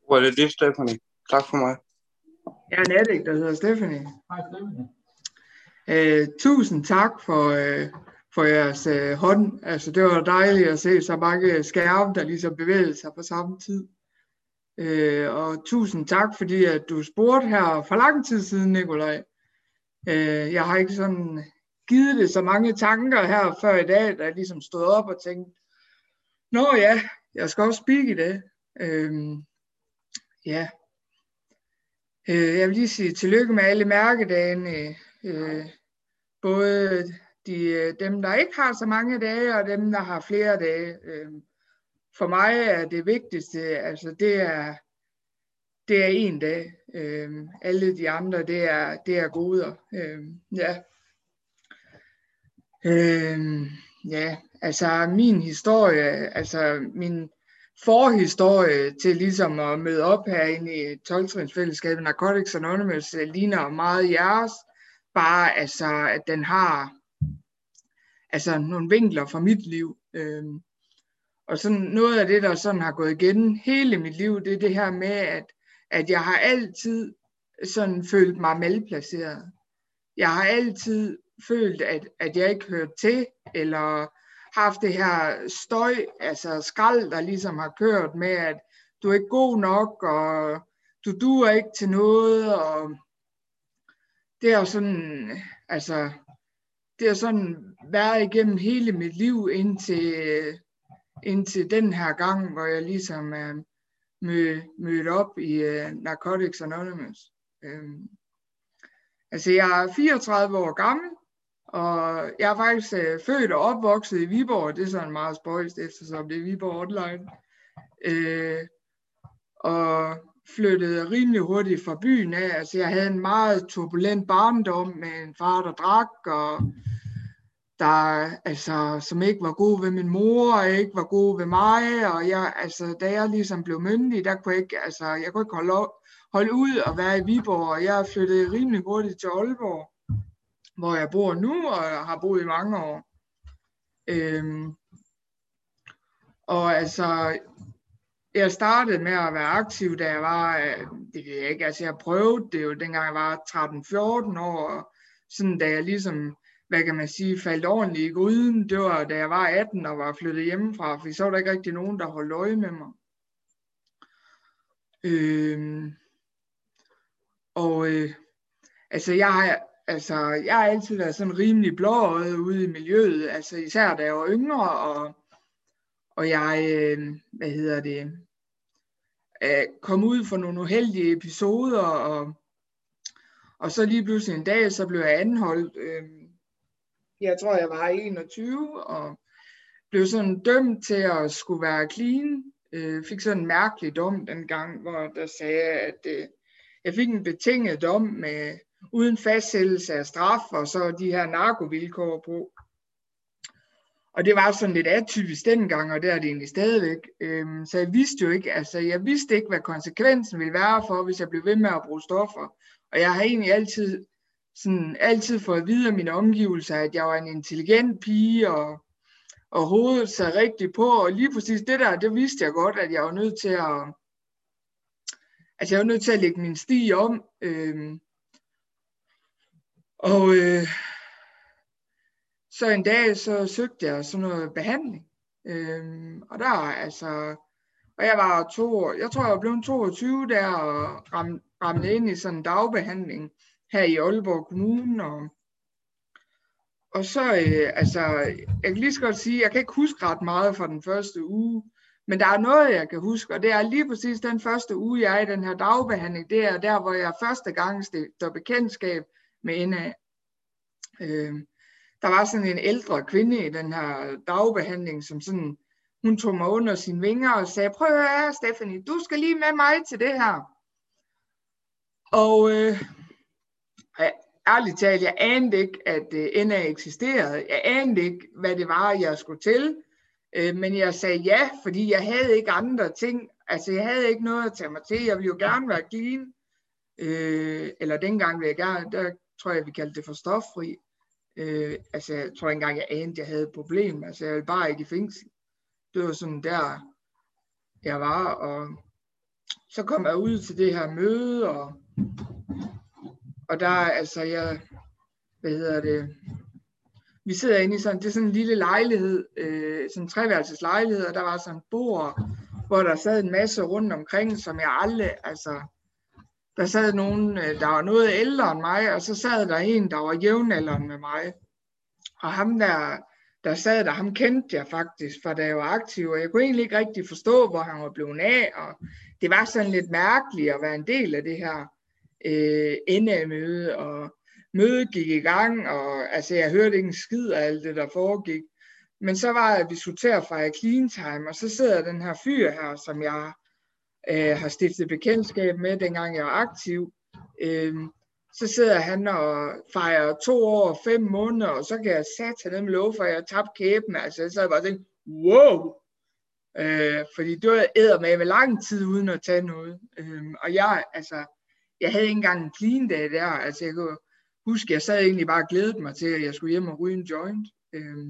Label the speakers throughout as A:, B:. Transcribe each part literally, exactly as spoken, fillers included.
A: Hvor er det det, Stephanie? Tak for mig.
B: Jeg er Nadik, der hedder Stephanie. Hej Stephanie. Øh, tusind tak for, øh, for jeres øh, hånd. Altså, det var dejligt at se så mange skærme, der ligesom bevægede sig på samme tid. Øh, og tusind tak, fordi at du spurgte her for lang tid siden, Nikolaj. Øh, jeg har ikke sådan givet det så mange tanker her før i dag, da jeg ligesom stod op og tænkte, nå ja, jeg skal også speak i det. Øh, ja. Øh, jeg vil lige sige tillykke med alle mærkedagene. Øh, både de, dem, der ikke har så mange dage, og dem, der har flere dage. Øh, for mig er det vigtigste, altså det er, det er en dag. Øh, alle de andre, det er, det er goder. Øh, ja. Øh, ja, altså min historie, altså min forhistorie til ligesom at møde op herinde i tolv-trinsfællesskabet Narcotics Anonymous ligner meget jeres, bare altså at den har altså nogle vinkler fra mit liv. Øhm, og sådan noget af det, der sådan har gået igen hele mit liv, det er det her med, at, at jeg har altid sådan følt mig malplaceret. Jeg har altid følt, at, at jeg ikke hørte til, eller haft det her støj, altså skrald, der ligesom har kørt med, at du er ikke god nok, og du duer ikke til noget, og det er sådan, altså, det har sådan været igennem hele mit liv indtil, indtil den her gang, hvor jeg ligesom er mød, mødt op i uh, Narcotics Anonymous. Um, altså, jeg er fireogtredive år gammel, og jeg er faktisk uh, født og opvokset i Viborg. Det er sådan meget spøjst, eftersom det er Viborg Online. Uh, og flyttede rimelig hurtigt fra byen af. Altså, jeg havde en meget turbulent barndom med en far, der drak, og der, altså, som ikke var god ved min mor, og ikke var god ved mig. Og jeg, altså, da jeg ligesom blev myndig, der kunne jeg ikke, altså, jeg kunne ikke holde, holde ud og være i Viborg. Og jeg flyttede rimelig hurtigt til Aalborg, hvor jeg bor nu, og har boet i mange år. Øhm, og altså, jeg startede med at være aktiv, da jeg var, det ved jeg ikke, altså jeg prøvede det jo, dengang jeg var tretten fjorten år, og sådan da jeg ligesom, hvad kan man sige, faldt ordentligt i gryden, det var da jeg var atten og var flyttet hjemmefra, for så var der ikke rigtig nogen, der holdt øje med mig. Øhm, og øh, altså jeg har, altså jeg har altid været sådan rimelig blåøjet ude i miljøet, altså især da jeg var yngre, og, og jeg, øh, hvad hedder det, kom ud for nogle uheldige episoder, og, og så lige pludselig en dag, så blev jeg anholdt. Jeg tror, jeg var enogtyve, og blev sådan dømt til at skulle være clean. Jeg fik sådan en mærkelig dom dengang, hvor der sagde, at jeg fik en betinget dom med, uden fastsættelse af straf, og så de her narkovilkår på. Og det var sådan lidt atypisk dengang, og det er det egentlig stadigvæk. Øhm, så jeg vidste jo ikke, altså jeg vidste ikke, hvad konsekvensen ville være for, hvis jeg blev ved med at bruge stoffer. Og jeg har egentlig altid, sådan, altid fået at vide af mine omgivelser, at jeg var en intelligent pige, og, og hovedet sig rigtigt på. Og lige præcis det der, det vidste jeg godt, at jeg var nødt til at, altså jeg var nødt til at lægge min sti om. Øhm, og øh, Så en dag, så søgte jeg sådan noget behandling. Øhm, og der, altså, og jeg var to år, jeg tror, jeg var blevet toogtyve der, og ram, ramte ind i sådan en dagbehandling her i Aalborg Kommune. Og, og så, øh, altså, jeg kan lige så godt sige, jeg kan ikke huske ret meget fra den første uge, men der er noget, jeg kan huske, og det er lige præcis den første uge, jeg er i den her dagbehandling, det er der, hvor jeg første gang stifter bekendtskab med N A. Øhm, Der var sådan en ældre kvinde i den her dagbehandling, som sådan, hun tog mig under sine vinger og sagde, prøv at høre, Stephanie, du skal lige med mig til det her. Og øh, ærligt talt, jeg anede ikke, at øh, N A eksisterede. Jeg anede ikke, hvad det var, jeg skulle til. Øh, men jeg sagde ja, fordi jeg havde ikke andre ting. Altså, jeg havde ikke noget at tage mig til. Jeg ville jo gerne være clean. Øh, eller dengang ville jeg gerne, der tror jeg, vi kaldte det for stoffri. Øh, altså, jeg tror ikke engang, jeg anede, jeg havde et problem. Altså, jeg ville bare ikke i fængsel. Det var sådan der, jeg var. Og, så kom jeg ud til det her møde, og, og der, altså, jeg, hvad hedder det, vi sidder inde i sådan, det er sådan en lille lejlighed, øh, sådan en treværelses lejlighed, og der var sådan et bord, hvor der sad en masse rundt omkring, som jeg aldrig, altså, der sad nogen, der var noget ældre end mig, og så sad der en, der var jævnaldrende med mig. Og ham der, der sad der, ham kendte jeg faktisk, for da jeg var aktiv, og jeg kunne egentlig ikke rigtig forstå, hvor han var blevet af, og det var sådan lidt mærkeligt at være en del af det her øh, N A-møde, og mødet gik i gang, og altså jeg hørte ikke en skid af alt det, der foregik. Men så var jeg, at vi skulle til at fejre clean time, og så sidder den her fyr her, som jeg øh, har stiftet bekendtskab med, dengang jeg var aktiv. Øh, så sidder han og fejrer to år og fem måneder, og så kan jeg sætte dem lov, for jeg tabte kæben. Altså, så jeg bare tænkte, wow! Øh, fordi det var æder med med lang tid, uden at tage noget. Øh, og jeg, altså, jeg havde ikke engang en clean dag der. Altså, jeg kunne huske, jeg sad egentlig bare og glædede mig til, at jeg skulle hjem og ryge en joint. Øh,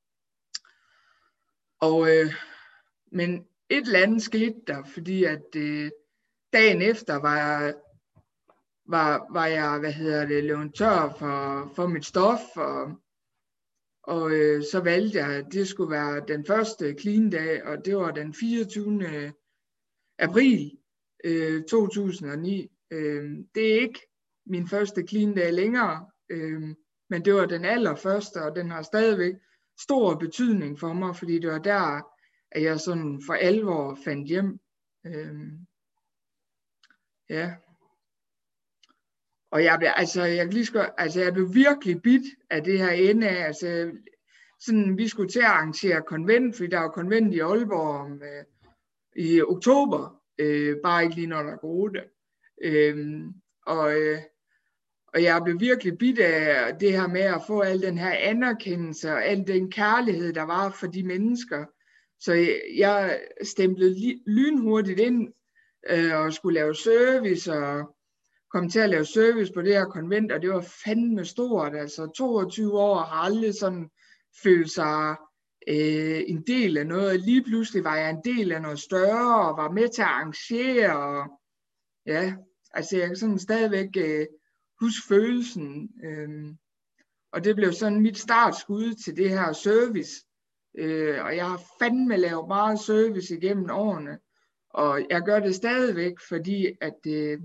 B: og, øh, men et eller andet skete der, fordi at øh, dagen efter var jeg, var, var jeg hvad hedder det, løbet tør for, for mit stof, og, og øh, så valgte jeg, at det skulle være den første clean dag, og det var den fireogtyvende april øh, to tusind og ni. Øh, det er ikke min første clean dag længere, øh, men det var den allerførste, og den har stadigvæk stor betydning for mig, fordi det var der, at jeg sådan for alvor fandt hjem. Øhm, ja. Og jeg blev, altså, jeg kan lige så, altså, jeg blev virkelig bit af det her N A. Altså, sådan, vi skulle til at arrangere konvent, fordi der var konvent i Aalborg om, øh, i oktober, øh, bare ikke lige når der går det. Øhm, og, øh, og jeg blev virkelig bit af det her med at få al den her anerkendelse og al den kærlighed, der var for de mennesker. Så jeg, jeg stemplede lynhurtigt ind øh, og skulle lave service og kom til at lave service på det her konvent, og det var fandme stort. Altså toogtyve år har aldrig sådan følt sig øh, en del af noget. Lige pludselig var jeg en del af noget større og var med til at arrangere. Og, ja, altså jeg kan sådan stadigvæk øh, huske følelsen. Øh, og det blev sådan mit startskud til det her service. Øh, og jeg har fandme lavet meget service igennem årene, og jeg gør det stadigvæk, fordi at, øh,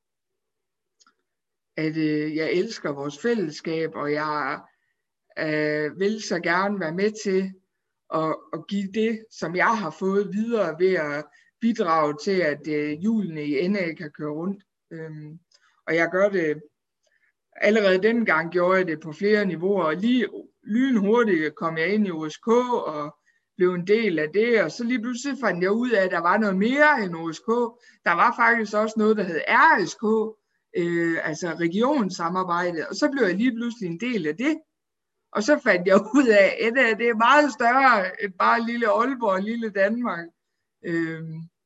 B: at øh, jeg elsker vores fællesskab, og jeg øh, vil så gerne være med til at, at give det, som jeg har fået videre ved at bidrage til, at øh, hjulene i N A kan køre rundt. Øhm, og jeg gør det, allerede dengang gjorde jeg det på flere niveauer, og lige lynhurtigt kom jeg ind i O S K og blev en del af det, og så lige pludselig fandt jeg ud af, at der var noget mere end O S K. Der var faktisk også noget, der hed R S K, øh, altså regionssamarbejde, og så blev jeg lige pludselig en del af det. Og så fandt jeg ud af, at det er meget større end bare lille Aalborg og lille Danmark. Øh,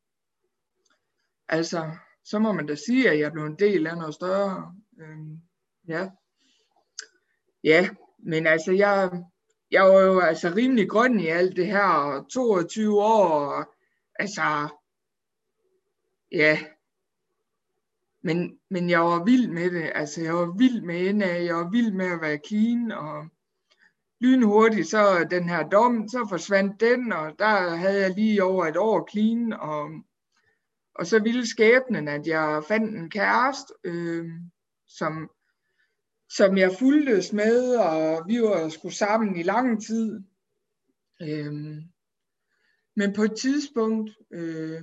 B: altså, så må man da sige, at jeg blev en del af noget større. Øh, ja. Ja, men altså, jeg, jeg var jo altså rimelig grøn i alt det her, og toogtyve år, og, altså, ja, men, men jeg var vild med det, altså, jeg var vild med N A, jeg var vild med at være clean, og lynhurtigt, så den her dom, så forsvandt den, og der havde jeg lige over et år clean, og, og så ville skæbnen, at jeg fandt en kæreste, øh, som som jeg fulgtes med, og vi var sgu sammen i lang tid. Øhm, men på et tidspunkt, øh,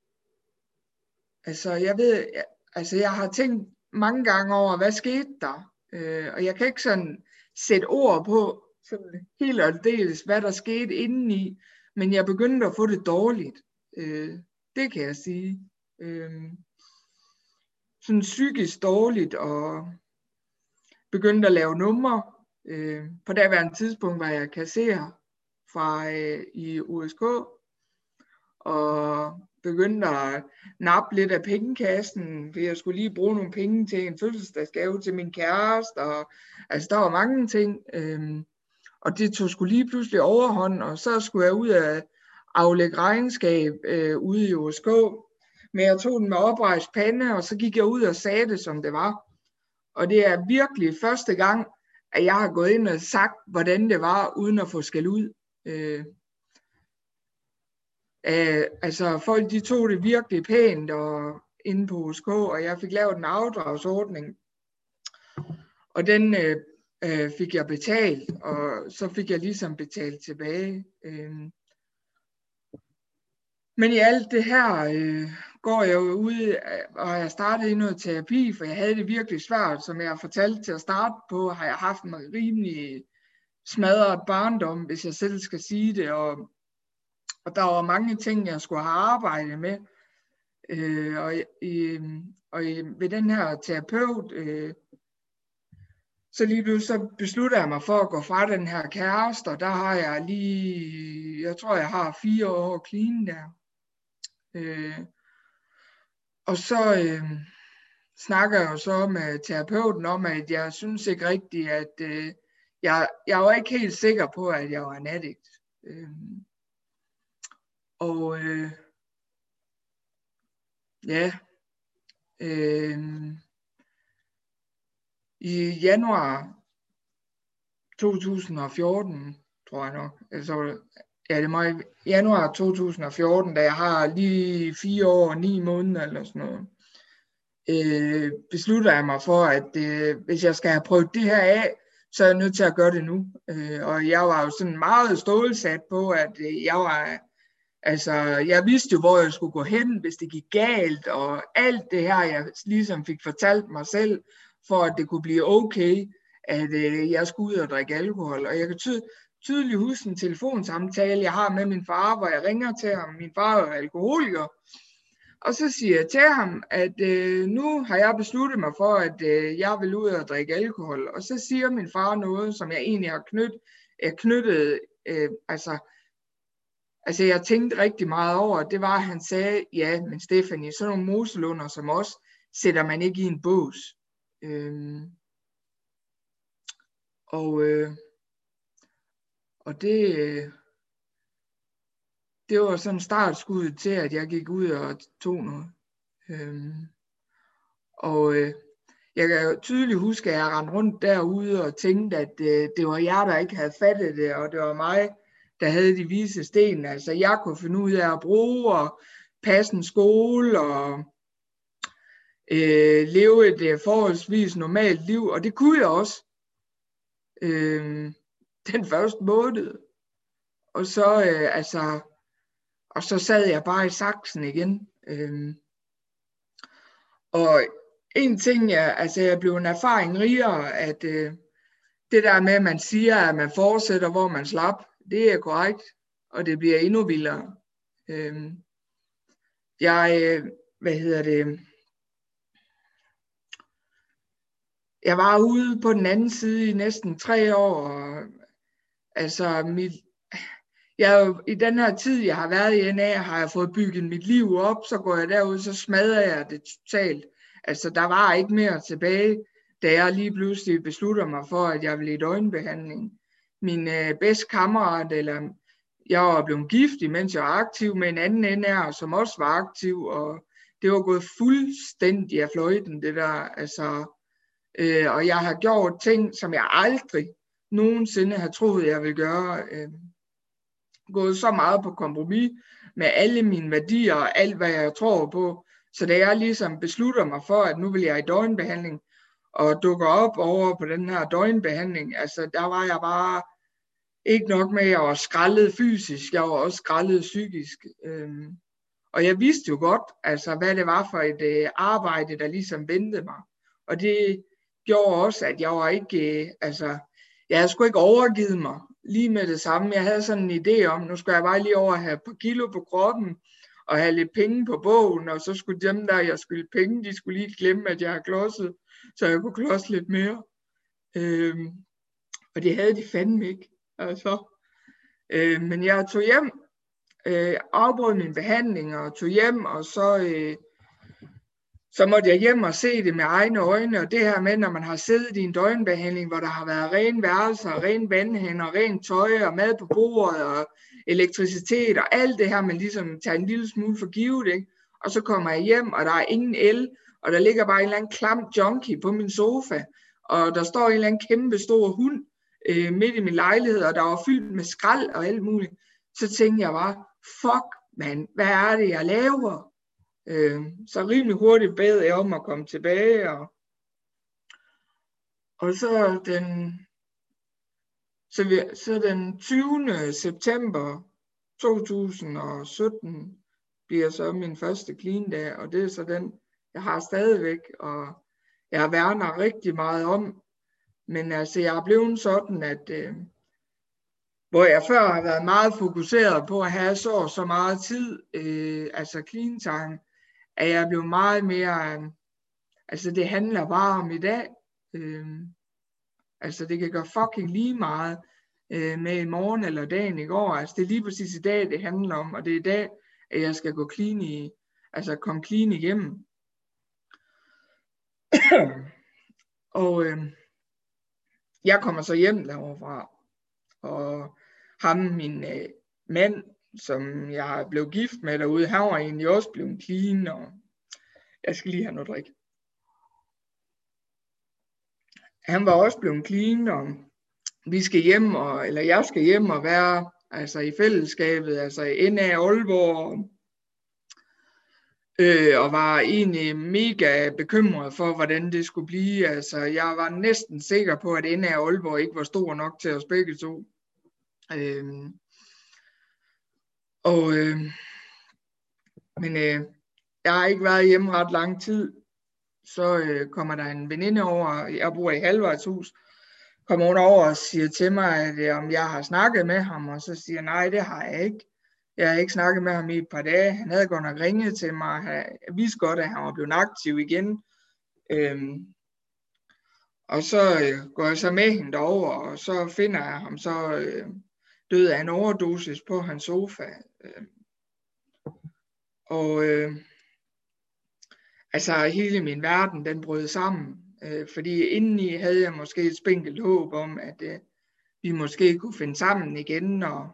B: altså jeg ved, altså jeg har tænkt mange gange over, hvad skete der? Øh, og jeg kan ikke sådan sætte ord på sådan helt og aldeles, hvad der skete indeni, men jeg begyndte at få det dårligt. Øh, det kan jeg sige. Øh, sådan psykisk dårligt, og begyndte at lave numre. Øh, på daværende tidspunkt var jeg kasserer fra øh, i O S K, og begyndte at nappe lidt af pengekassen, fordi jeg skulle lige bruge nogle penge til en fødselsdagsgave til min kæreste, og altså der var mange ting, øh, og det tog sgu lige pludselig overhånd, og så skulle jeg ud af aflægge regnskab øh, ude i O S K, Men jeg tog den med oprejst pande, og så gik jeg ud og sagde det, som det var. Og det er virkelig første gang, at jeg har gået ind og sagt, hvordan det var, uden at få skæld ud. Øh, øh, altså folk de tog det virkelig pænt og inde på H S K, og jeg fik lavet en afdragsordning. Og den øh, øh, fik jeg betalt, og så fik jeg ligesom betalt tilbage. Øh. Men i alt det her øh, går jeg jo ud, og jeg startede i noget terapi, for jeg havde det virkelig svært. Som jeg fortalte til at starte på, har jeg haft en rimelig smadret barndom, hvis jeg selv skal sige det. Og, og der var mange ting, jeg skulle have arbejdet med. Øh, og i, og i, ved den her terapeut, øh, så lige pludselig så beslutter jeg mig for at gå fra den her kæreste, og der har jeg lige, jeg tror jeg har fire år clean der. Øh, og så øh, snakker jeg jo så med terapeuten om, at jeg synes ikke rigtigt, at øh, jeg, jeg var ikke helt sikker på, at jeg var en addict. Øh, og øh, ja, øh, i januar to tusind og fjorten, tror jeg nok, altså, ja, det må i januar to tusind og fjorten, da jeg har lige fire år og ni måneder eller sådan noget, øh, beslutter jeg mig for, at øh, hvis jeg skal have prøvet det her af, så er jeg nødt til at gøre det nu. Øh, og jeg var jo sådan meget stålsat på, at øh, jeg var, altså, jeg vidste jo, hvor jeg skulle gå hen, hvis det gik galt, og alt det her, jeg ligesom fik fortalt mig selv, for at det kunne blive okay, at øh, jeg skulle ud og drikke alkohol. Og jeg kan ty- tydeligt huske en telefonsamtale, jeg har med min far, hvor jeg ringer til ham. Min far er alkoholiker. Og så siger jeg til ham, at øh, nu har jeg besluttet mig for, at øh, jeg vil ud og drikke alkohol. Og så siger min far noget, som jeg egentlig har knyt, øh, knyttet, øh, altså, altså jeg tænkte rigtig meget over, det var, at han sagde, ja, men Stephanie, sådan nogle moselunder som os, sætter man ikke i en bås. Øhm, og øh, og det, øh, det var sådan startskuddet til, at jeg gik ud og tog noget. Øhm, og øh, jeg kan jo tydeligt huske, at jeg rendte rundt derude og tænkte, at øh, det var jeg, der ikke havde fattet det, og det var mig, der havde de vise sten. Altså jeg kunne finde ud af at bruge og passe en skole og øh, leve et øh, forholdsvis normalt liv, og det kunne jeg også øh, den første måned. Og så, øh, altså, og så sad jeg bare i saksen igen. Øh, og en ting, jeg, altså jeg blev en erfaring rigere, at øh, det der med, at man siger, at man fortsætter, hvor man slap, det er korrekt, og det bliver endnu vildere. Øh, jeg, øh, hvad hedder det, jeg var ude på den anden side i næsten tre år, og altså mit, jeg, i den her tid, jeg har været i N A, har jeg fået bygget mit liv op, så går jeg derud, så smadrer jeg det totalt. Altså, der var ikke mere tilbage, da jeg lige pludselig beslutter mig for, at jeg ville i døgnbehandling. Min øh, bedste kammerat, eller jeg var blevet gift, mens jeg var aktiv med en anden N R, som også var aktiv, og det var gået fuldstændig af fløjten, det der, altså, øh, og jeg har gjort ting, som jeg aldrig nogensinde har troet, jeg ville gøre. Øh, gået så meget på kompromis med alle mine værdier og alt, hvad jeg tror på. Så da jeg ligesom beslutter mig for, at nu vil jeg i døgnbehandling, og dukker op over på den her døgnbehandling, altså der var jeg bare ikke nok med, at jeg var skrællet fysisk, jeg var også skrællet psykisk. Øhm, og jeg vidste jo godt, altså hvad det var for et øh, arbejde, der ligesom ventede mig. Og det gjorde også, at jeg var ikke, øh, altså, jeg havde sgu ikke overgivet mig lige med det samme. Jeg havde sådan en idé om, nu skulle jeg bare lige over at have et par kilo på kroppen, og have lidt penge på bogen, og så skulle dem der, jeg skulle penge, de skulle lige glemme, at jeg har klodset, så jeg kunne klodse lidt mere. Øhm, og det havde de fandme ikke. Altså. Øh, men jeg tog hjem, øh, afbrød min behandling og tog hjem, og så, øh, så måtte jeg hjem og se det med egne øjne. Og det her med, når man har siddet i en døgnbehandling, hvor der har været ren værelser, ren vandhænder, ren tøj og mad på bordet og elektricitet og alt det her, man ligesom tager en lille smule for givet, ikke? og så kommer jeg hjem, og der er ingen el, og der ligger bare en eller anden klam junkie på min sofa, og der står en eller anden kæmpe stor hund øh, midt i min lejlighed, og der var fyldt med skrald og alt muligt. Så tænkte jeg bare, fuck mand, hvad er det, jeg laver? Øh, så rimelig hurtigt bad jeg om at komme tilbage, og, og så den, så, vi, så den tyvende september to tusind og sytten bliver så min første clean dag, og det er så den, jeg har stadigvæk, og jeg værner rigtig meget om, men altså jeg er blevet sådan, at øh, hvor jeg før har været meget fokuseret på at have så så meget tid, øh, altså clean time, at jeg blevet meget mere, øh, altså det handler bare om i dag, øh, altså det kan gøre fucking lige meget øh, med i morgen eller dagen i går, altså det er lige præcis i dag, det handler om, og det er i dag, at jeg skal gå clean i, altså komme clean igennem. Og øh, jeg kommer så hjem derovre, og ham, min øh, mand, som jeg blev gift med derude, han var egentlig også blevet clean, og jeg skal lige have noget drik. Han var også blevet clean, og vi skal hjem, og, eller jeg skal hjem og være altså i fællesskabet, altså i N A Aalborg, øh, og var egentlig mega bekymret for, hvordan det skulle blive. Altså, jeg var næsten sikker på, at N A Aalborg ikke var stor nok til os begge to. Øh, og, øh, men øh, jeg har ikke været hjemme ret lang tid. Så øh, kommer der en veninde over, jeg bor i halvvejshus, kommer hun over og siger til mig, at, øh, om jeg har snakket med ham, og så siger jeg, nej, det har jeg ikke. Jeg har ikke snakket med ham i et par dage. Han havde godt nok ringet til mig. Jeg vidste godt, at han var blevet aktiv igen. Øhm, og så øh, går jeg så med hende derover, og så finder jeg ham så øh, død af en overdosis på hans sofa. Øh, og øh, altså hele min verden, den brød sammen. Øh, fordi indeni havde jeg måske et spinkelt håb om, at øh, vi måske kunne finde sammen igen, og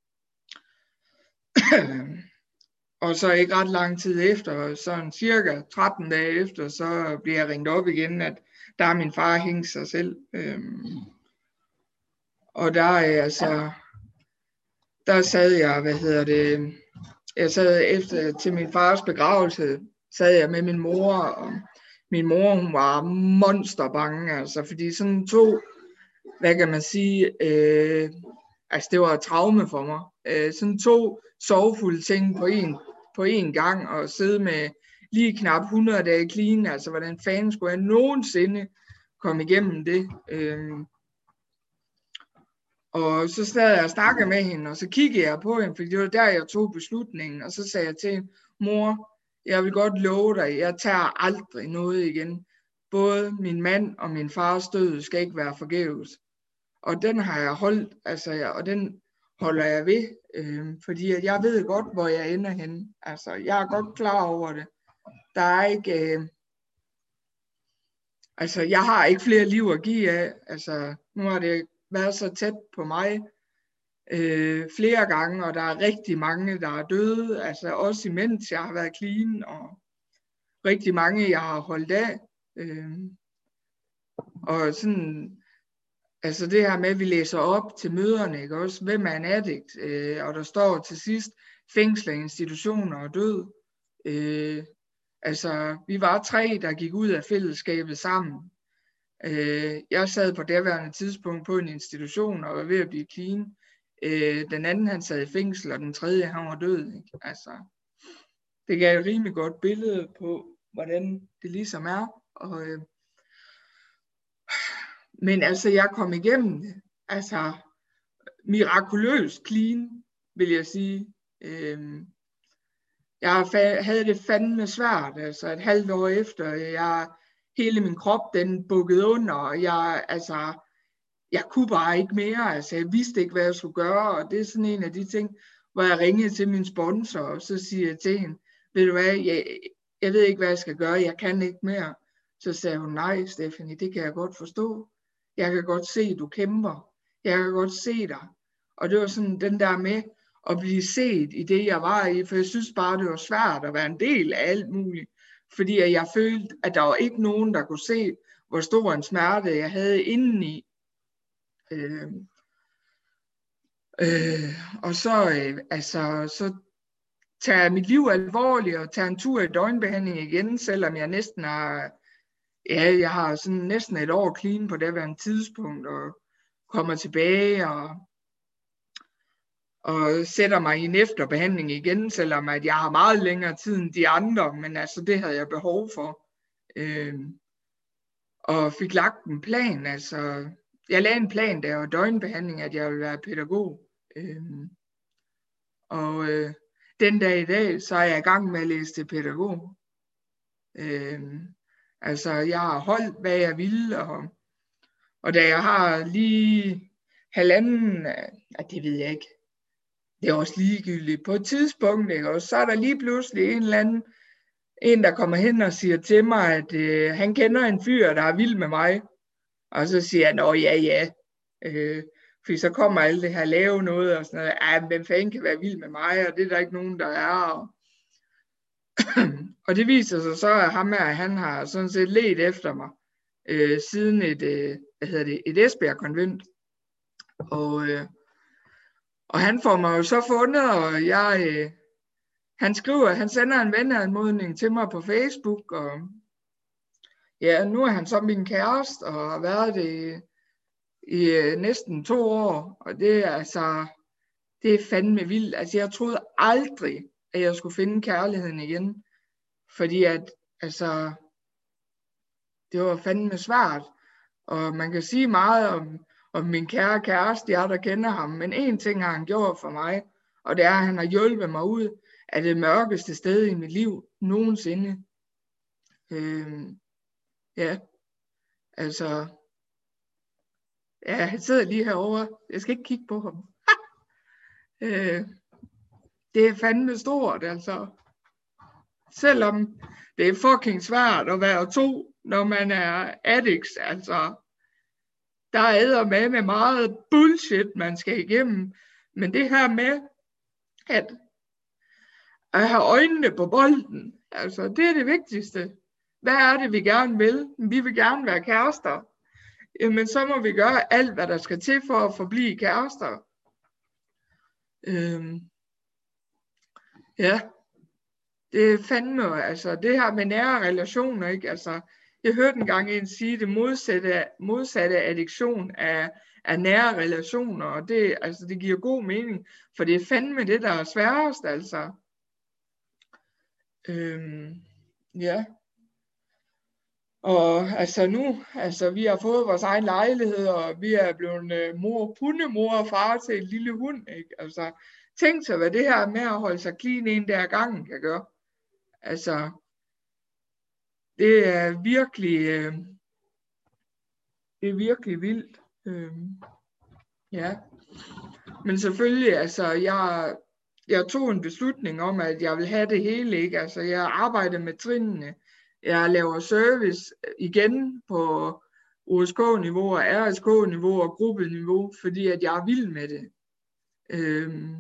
B: og så ikke ret lang tid efter, sådan cirka tretten dage efter, så bliver jeg ringet op igen, at der er min far hængt sig selv. Øhm, og der er altså, der sad jeg, hvad hedder det, jeg sad efter til min fars begravelse, sad jeg med min mor, og min mor, hun var monsterbange, altså, fordi sådan to, hvad kan man sige, øh, altså det var et traume for mig, øh, sådan to sorgfulde ting på en, på en gang, og sidde med lige knap hundrede dage clean, altså hvordan fanden skulle jeg nogensinde komme igennem det. Øhm. Og så sad jeg og snakkede med hende, og så kiggede jeg på hende, fordi det var der, jeg tog beslutningen, og så sagde jeg til hende, mor, jeg vil godt love dig, jeg tager aldrig noget igen. Både min mand og min fars død skal ikke være forgæves. Og den har jeg holdt, altså, og den holder jeg ved, øh, fordi at jeg ved godt, hvor jeg ender henne. Altså, jeg er godt klar over det. Der er ikke, øh, altså, jeg har ikke flere liv at give af. Altså, nu har det været så tæt på mig øh, flere gange, og der er rigtig mange, der er døde, altså også imens jeg har været clean, og rigtig mange, jeg har holdt af. Øh, og sådan, altså det her med, at vi læser op til møderne, ikke også? Hvem er en addict? Øh, og der står til sidst fængsler, institutioner og død. Øh, altså, vi var tre, der gik ud af fællesskabet sammen. Øh, jeg sad på daværende tidspunkt på en institution og var ved at blive clean. Øh, den anden, han sad i fængsel, og den tredje, han var død. Ikke? Altså, det gav et rimelig godt billede på, hvordan det ligesom er. Og, øh, men altså, jeg kom igennem det. Altså, mirakuløst clean, vil jeg sige. Øh, jeg havde det fandme svært. Altså, et halvt år efter, jeg, hele min krop, den bukkede under, og jeg, altså, jeg kunne bare ikke mere. Altså, jeg vidste ikke, hvad jeg skulle gøre, og det er sådan en af de ting, hvor jeg ringede til min sponsor, og så siger jeg til hende, ved du hvad, jeg, jeg ved ikke, hvad jeg skal gøre, jeg kan ikke mere. Så sagde hun, nej, Stephanie, det kan jeg godt forstå. Jeg kan godt se, du kæmper. Jeg kan godt se dig. Og det var sådan den der med at blive set i det, jeg var i, for jeg synes bare, det var svært at være en del af alt muligt, fordi jeg følte, at der var ikke nogen, der kunne se, hvor stor en smerte jeg havde indeni. Øh, øh, og så, øh, altså, så tager jeg mit liv alvorligt og tager en tur i døgnbehandling igen, selvom jeg næsten har, ja, jeg har sådan næsten et år clean på det her tidspunkt, og kommer tilbage og, og sætter mig i en efterbehandling igen, selvom at jeg har meget længere tid end de andre, men altså det havde jeg behov for. Øh, og fik lagt en plan, altså jeg lagde en plan, der var døgnbehandling, at jeg ville være pædagog. Øh, og øh, den dag i dag, så er jeg i gang med at læse til pædagog. Øh, altså jeg har holdt, hvad jeg ville, og, og da jeg har lige halvanden, ja, det ved jeg ikke, det er også ligegyldigt, på et tidspunkt, ikke? Og så er der lige pludselig en eller anden, en der kommer hen og siger til mig, at øh, han kender en fyr, der er vild med mig. Og så siger han, åh ja, ja. Øh, fordi så kommer alt det her lave noget, og sådan noget. Ej, hvem fanden kan være vild med mig, og det er der ikke nogen, der er. Og, og det viser sig så, at ham her, han har sådan set ledt efter mig, øh, siden et, øh, hvad hedder det, et Esbjerg-konvent. Og, øh, og han får mig jo så fundet, og jeg, øh, han skriver, han sender en venneanmodning til mig på Facebook, og ja, nu er han så min kæreste, og har været det i, i øh, næsten to år, og det er altså, det er fandme vildt. Altså jeg troede aldrig, at jeg skulle finde kærligheden igen, fordi at, altså, det var fandme svært, og man kan sige meget om, om min kære kæreste, jeg der kender ham, men en ting har han gjort for mig, og det er, at han har hjulpet mig ud af det mørkeste sted i mit liv nogensinde. Øhm, ja, altså, ja, han sidder lige herovre. Jeg skal ikke kigge på ham. øh, det er fandme stort, altså. Selvom det er fucking svært at være to, når man er addicts, altså. Der er eddermame med meget bullshit, man skal igennem. Men det her med, at at have øjnene på bolden, altså det er det vigtigste. Hvad er det, vi gerne vil? Vi vil gerne være kærester. Jamen så må vi gøre alt, hvad der skal til for at forblive kærester. Øhm. Ja, det er fandme, altså det her med nære relationer, ikke? Altså, jeg hørte engang en sige, det modsatte, modsatte addiktion af, af nære relationer, og det, altså, det giver god mening, for det er fandme det, der er sværest, altså. Øhm, ja. Og altså nu, altså vi har fået vores egen lejlighed, og vi er blevet uh, mor, hundemor og far til en lille hund, ikke? Altså, tænk sig, hvad det her med at holde sig clean en der gangen kan gøre. Altså, det er virkelig, øh, det er virkelig vildt. Øh, ja. Men selvfølgelig, altså, jeg, jeg tog en beslutning om, at jeg vil have det hele, ikke? Altså, jeg arbejder med trinene. Jeg laver service igen på O S K-niveau og R S K-niveau og gruppeniveau, fordi at jeg er vild med det. Øh,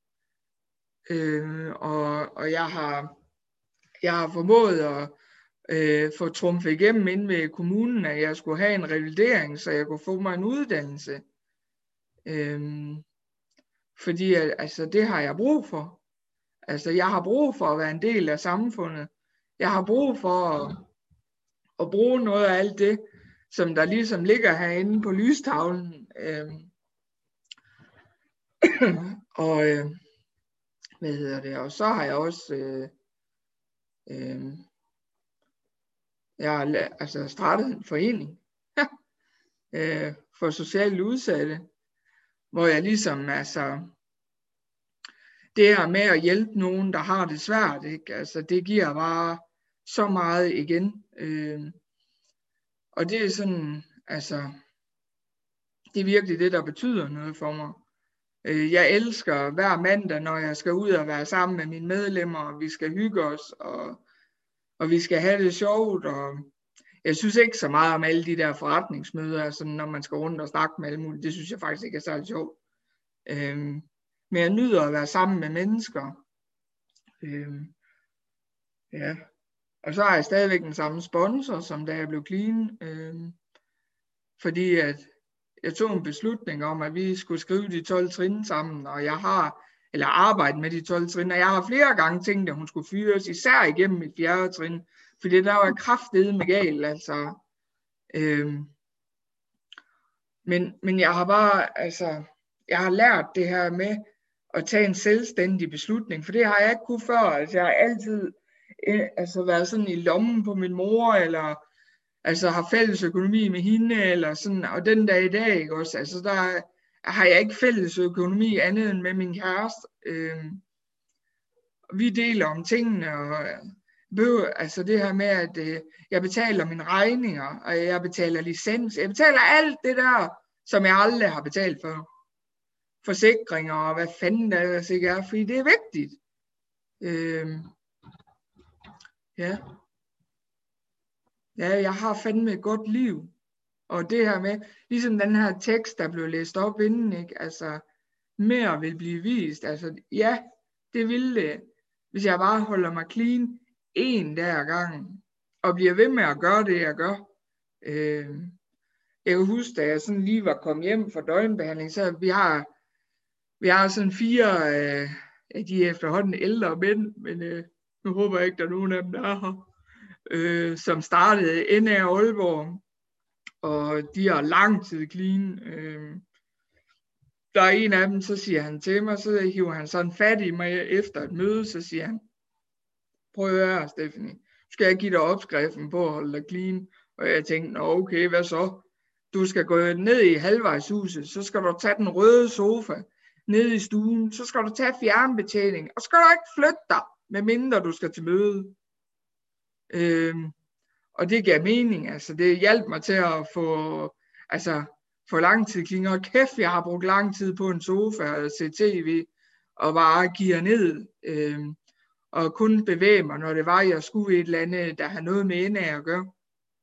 B: øh, og, og jeg har, jeg har formået at øh, få trumfet igennem inde ved kommunen, at jeg skulle have en revalidering, så jeg kunne få mig en uddannelse. Øhm, fordi altså, det har jeg brug for. Altså, jeg har brug for at være en del af samfundet. Jeg har brug for at, at bruge noget af alt det, som der ligesom ligger herinde på lystavlen. Øhm, og øh, hvad hedder det? Og så har jeg også øh, øh, jeg har altså startet en forening øh, for socialt udsatte, hvor jeg ligesom, altså, det her med at hjælpe nogen, der har det svært, ikke? Altså, det giver bare så meget igen. Øh, og det er sådan, altså, det er virkelig det, der betyder noget for mig. Øh, jeg elsker hver mandag, når jeg skal ud og være sammen med mine medlemmer, og vi skal hygge os, og, og vi skal have det sjovt, og jeg synes ikke så meget om alle de der forretningsmøder, altså når man skal rundt og snakke med alle mulige. Det synes jeg faktisk ikke er særlig sjovt. Øhm, men jeg nyder at være sammen med mennesker. Øh, ja. Og så har jeg stadigvæk den samme sponsor, som da jeg blev clean. Øh, fordi at jeg tog en beslutning om, at vi skulle skrive de tolv trin sammen, og jeg har, eller arbejde med de tolv trin, og jeg har flere gange tænkt, at hun skulle fyres, især igennem mit fjerde trin, fordi der var kraftedeme galt, altså. Øh, men, men jeg har bare, altså, jeg har lært det her med at tage en selvstændig beslutning, for det har jeg ikke kunne før, altså jeg har altid eh, altså været sådan i lommen på min mor, eller altså har fælles økonomi med hende, eller sådan, og den dag i dag, ikke også, altså der har jeg ikke fælles økonomi andet end med min kæreste. Øh, vi deler om tingene, og behøver, altså det her med, at øh, jeg betaler mine regninger, og jeg betaler licens, jeg betaler alt det der, som jeg aldrig har betalt for. Forsikringer, og hvad fanden der ellers ikke er, fordi det er vigtigt. Øh, ja. Ja, jeg har fandme et godt liv. Og det her med, ligesom den her tekst, der blev læst op inden, ikke? Altså, mere vil blive vist. Altså, ja, det ville det, hvis jeg bare holder mig clean en der gang, og bliver ved med at gøre det, jeg gør. Øh, jeg kan huske, da jeg sådan lige var kommet hjem fra døgnbehandling, så vi har, vi har sådan fire øh, af de efterhånden ældre mænd, men øh, nu håber jeg ikke, der er nogen af dem, der er her. Øh, som startede N R Aalborg, og de har lang tid clean. Øh, der er en af dem, så siger han til mig, så hiver han sådan fat i mig efter et møde, så siger han, prøv at høre, Stephanie, skal jeg give dig opskriften på at holde dig clean? Og jeg tænkte, okay, hvad så? Du skal gå ned i halvvejshuset, så skal du tage den røde sofa ned i stuen, så skal du tage fjernbetjening, og så skal du ikke flytte dig, medmindre du skal til møde. Øhm, og det gav mening, altså det hjalp mig til at få, altså, få lang tid clean. Og kæft, jeg har brugt lang tid på en sofa og se tv, og bare gear ned, øhm, og kun bevæge mig, når det var, jeg skulle et eller andet, der havde noget med af at gøre.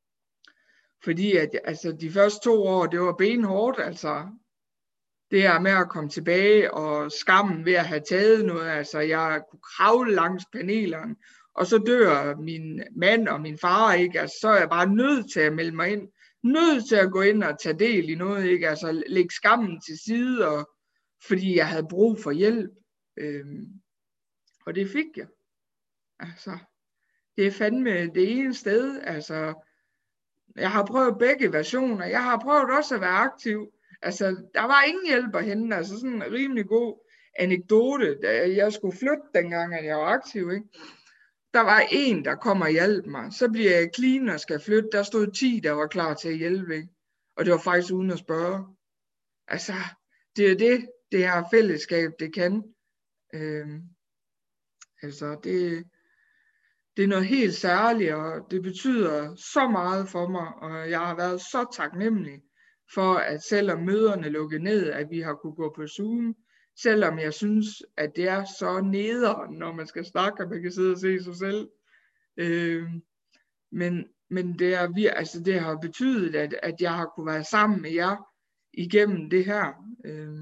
B: Fordi at, altså, de første to år, det var benhårdt, altså det her med at komme tilbage, og skammen ved at have taget noget, altså jeg kunne kravle langs panelerne, og så dør min mand og min far, ikke? Altså, så er jeg bare nødt til at melde mig ind, nødt til at gå ind og tage del i noget, ikke? Altså lægge skammen til side, og, fordi jeg havde brug for hjælp, øhm, og det fik jeg. Altså, det er fandme det ene sted, altså, jeg har prøvet begge versioner, jeg har prøvet også at være aktiv, altså, der var ingen hjælp at hente, altså sådan en rimelig god anekdote, da jeg skulle flytte dengang, at jeg var aktiv, ikke? Der var en, der kom og hjalp mig, så bliver jeg clean og skal flytte, der stod ti, der var klar til at hjælpe, ikke? Og det var faktisk uden at spørge. Altså, det er det, det her fællesskab, det kan. Øhm, altså, det, det er noget helt særligt, og det betyder så meget for mig, og jeg har været så taknemmelig for, at selvom møderne lukkede ned, at vi har kunne gå på Zoom, selvom jeg synes, at det er så nederen, når man skal snakke, og man kan sidde og se sig selv. Øh, men men det, er, altså det har betydet, at, at jeg har kunne være sammen med jer igennem det her. Øh,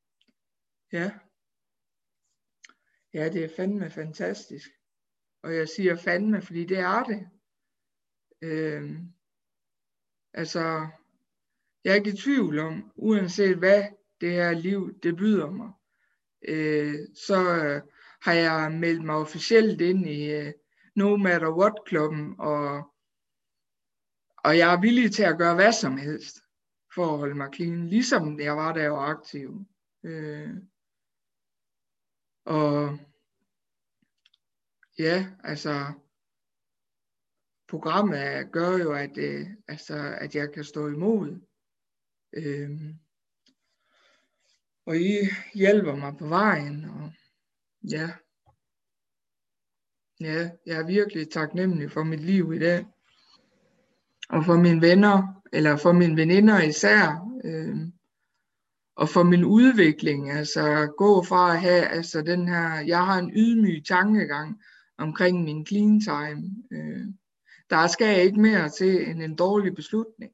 B: ja. Ja, det er fandme fantastisk. Og jeg siger fandme, fordi det er det. Øh, altså, jeg er ikke i tvivl om, uanset hvad det her liv, det byder mig, øh, så øh, har jeg meldt mig officielt ind i øh, No Matter What-klubben, og, og jeg er villig til at gøre hvad som helst, for at holde mig clean, ligesom jeg var, da jeg var aktiv. Øh, og ja, altså, programmet gør jo, at, øh, altså, at jeg kan stå imod. Øh, og I hjælper mig på vejen, og ja, ja, jeg er virkelig taknemmelig for mit liv i dag, og for mine venner, eller for mine veninder især, øh, og for min udvikling, altså gå fra at have, altså den her, jeg har en ydmyg tankegang omkring min clean time, øh, der skal ikke mere til end en dårlig beslutning.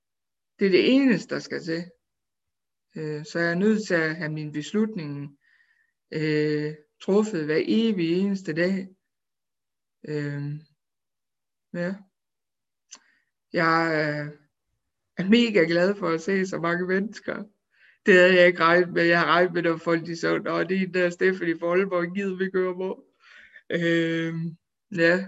B: Det er det eneste, der skal til. Så jeg er nødt til at have min beslutning øh, truffet hver evig eneste dag. Øh, ja. Jeg øh, er mega glad for at se så mange mennesker. Det havde jeg ikke regnet med. Jeg har regnet med, at folk de så, og det er der Stephanie fra Aalborg, gider vi køre på. Øh, ja.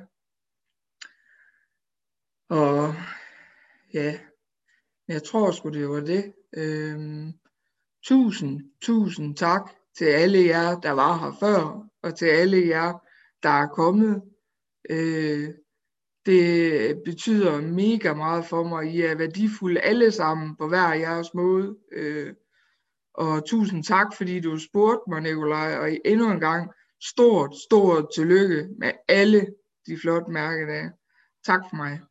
B: Og ja, jeg tror sgu det var det. Øh, tusind, tusind tak til alle jer, der var her før, og til alle jer, der er kommet. Øh, det betyder mega meget for mig. I er værdifulde alle sammen på hver jeres måde. Øh, og tusind tak, fordi du spurgte mig, Nikolaj, og endnu en gang stort, stort tillykke med alle de flotte mærkedage. Tak for mig.